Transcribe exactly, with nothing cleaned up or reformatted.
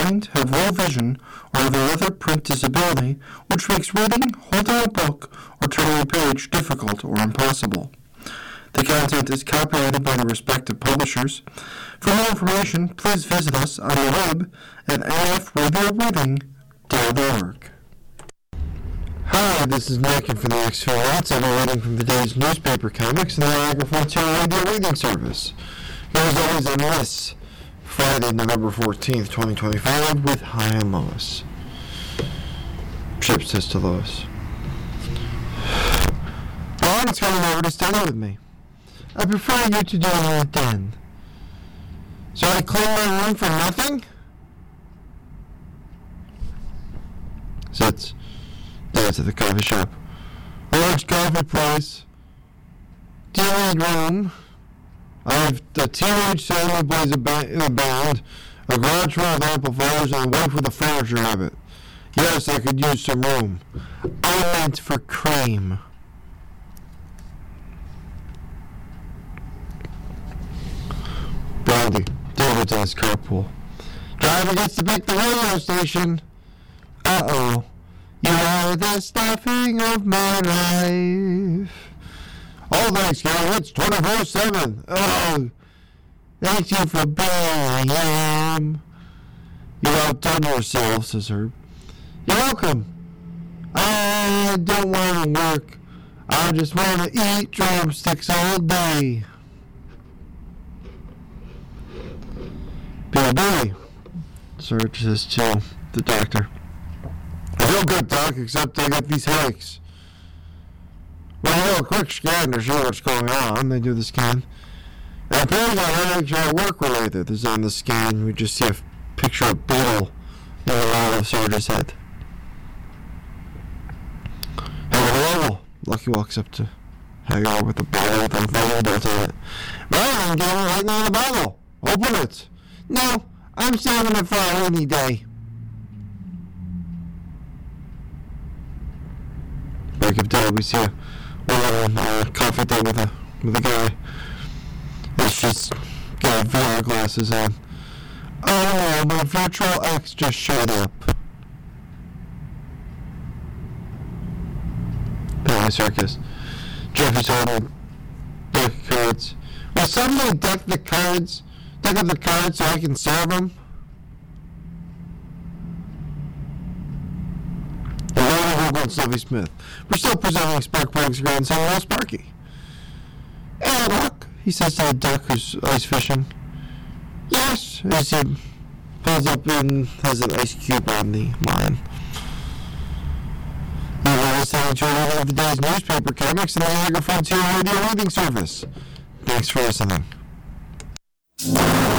blind, have low vision, or have another print disability, which makes reading, holding a book, or turning a page difficult or impossible. The content is copyrighted by the respective publishers. For more information, please visit us on the web at n f radio reading dot org. Hi, this is Nick, and for the next few minutes, I'll be reading from today's newspaper comics in the Niagara Frontier Radio Reading Service. Here's always on this Friday, November fourteenth, twenty twenty-five, with Hi, I'm Lois. Chip says to Lois, Lauren's coming over to study with me. I prefer you to do it at den. So I clean my room for nothing? Sits down to the coffee shop. A large coffee place. D N A room. I have a teenage son who plays a ba- in a band, a garage full of amplifiers, and a wife with a furniture habit. Yes, I could use some room. I meant for cream. Brandy, David's in his carpool. Driver gets to pick the radio station. Uh-oh. You are the stuffing of my life. Oh, thanks, Gary. It's twenty-four seven. Oh, thank you for being I am. You've outdone yourself, says Herb. You're welcome. I don't want to work. I just want to eat drumsticks all day. Billy, Serge says to the doctor. I feel good, Doc, except I got these headaches. Well, you know, a quick scan to show what's going on. They do the scan. And apparently the headaches are work-related. This is on the scan. We just see a picture of Bill in the wall of Serge's head. Hello. Lucky walks up to Hagar with a bottle with a bottle built on it. Well, get it right now in the bottle. Open it. No, I'm saving it for a rainy day. Back of day, we see a woman on a coffee date with a with a guy. And she's got V R glasses on. Oh, my virtual ex just showed up. Penny Circus. Jeffy's holding deck of cards. Will somebody deck the cards? Deck up the cards so I can serve them? And Sylvie Smith. We're still presenting Sparkplug's grandson, Little Sparky. Hey, Duck, he says to the duck who's ice fishing. Yes, as he pulls up and has an ice cube on the line. You're listening to another of the day's newspaper comics in the Niagara Frontier Radio Reading Service. Thanks for listening.